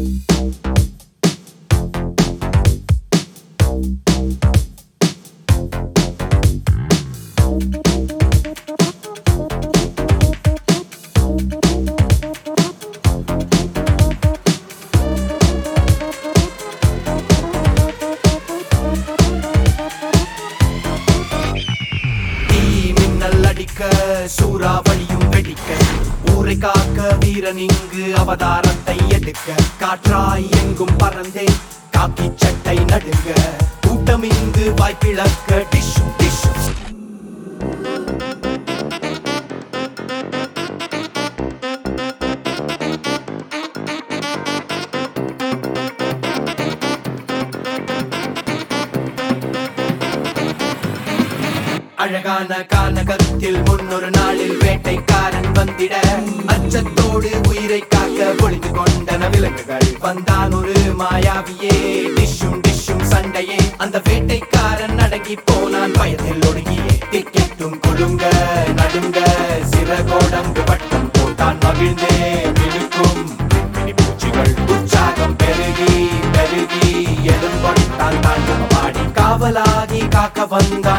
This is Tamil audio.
சூறாவளியும் வெடிக்க ஊரை காக்க வீரன் இங்கு அவதாரத்தை எடுக்க காற்றாய் எங்கும் பறந்தே காக்கி சட்டை நடுங்க கூட்டம் இங்கு வாய்ப்பிழக்க டிஷு டிஷு அழகான கானகத்தில் முன்னொரு நாளில் வேட்டைக்காரன் வந்திட அச்சத்தோடு உயிரை காக்க ஒளிந்து கொண்டன விலங்குகள் வந்தான் ஒரு மாயாவியே டிஷும் டிஷும் சண்டையே அந்த வேட்டைக்காரன் அடங்கி போனான் பயத்தில் ஒடுங்கியே திக்கெட்டும் குழுங்க நடுங்க சிறகோடம்பு வட்டம் போட்டான் மகிழ்ந்தே விழுக்கும் பூச்சிகள் உற்சாகம் பெருகி பெருகி எதும் கொண்டான் தான் பாடி காவலாகி காக்க வந்த